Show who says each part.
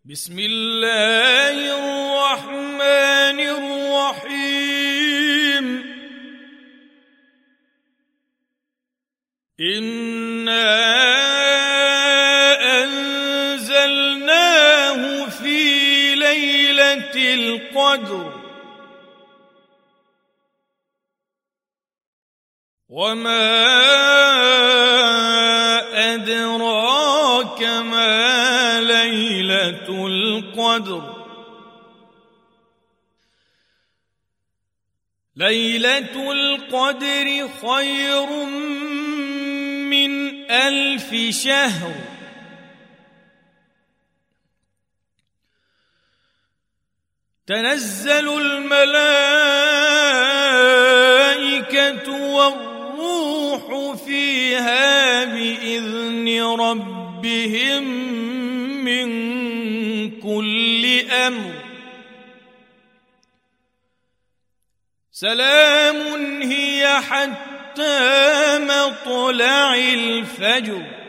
Speaker 1: بسم الله الرحمن الرحيم إنا أنزلناه في ليلة القدر وما أدراك ما ليلة القدر ليلة القدر خير من 1000 شهر تنزل الملائكة والروح فيها بإذن ربهم من كل أمر سلام هي حتى مطلع الفجر